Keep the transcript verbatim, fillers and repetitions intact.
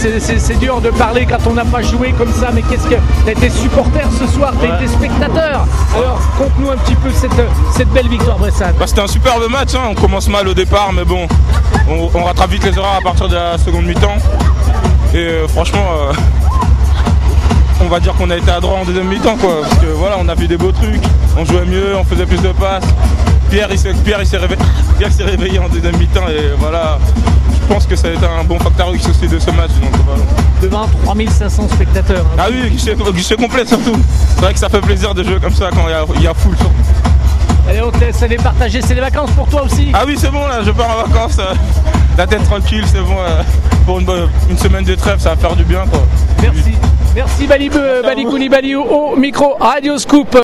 c'est, c'est, c'est dur de parler quand on n'a pas joué comme ça, mais qu'est-ce que... T'as été supporter ce soir, t'as ouais. été spectateur. Alors, conte-nous un petit peu cette, cette belle victoire Bressane. Bah, c'était un superbe match, hein. On commence mal au départ, mais bon, on, on rattrape vite les erreurs à partir de la seconde mi-temps. Et euh, franchement, euh, on va dire qu'on a été à droit en deuxième mi-temps, quoi. Parce que voilà, on a vu des beaux trucs, on jouait mieux, on faisait plus de passes. Pierre, il s'est, Pierre, il s'est, réveillé, Pierre s'est réveillé en deuxième mi-temps et voilà. Je pense que ça a été un bon facteur X aussi de ce match. Donc, voilà. Devant trois mille cinq cents spectateurs. Hein. Ah oui, guichet, guichet complet surtout. C'est vrai que ça fait plaisir de jouer comme ça quand il y a, il y a foule surtout. Allez, on te laisse aller partager. C'est les vacances pour toi aussi? Ah oui, c'est bon là, je pars en vacances. Euh, la tête tranquille, c'est bon. Euh, pour une, une semaine de trêve, ça va faire du bien, quoi. Merci. Merci Bali Bali Koulibaly au micro Radio Scoop.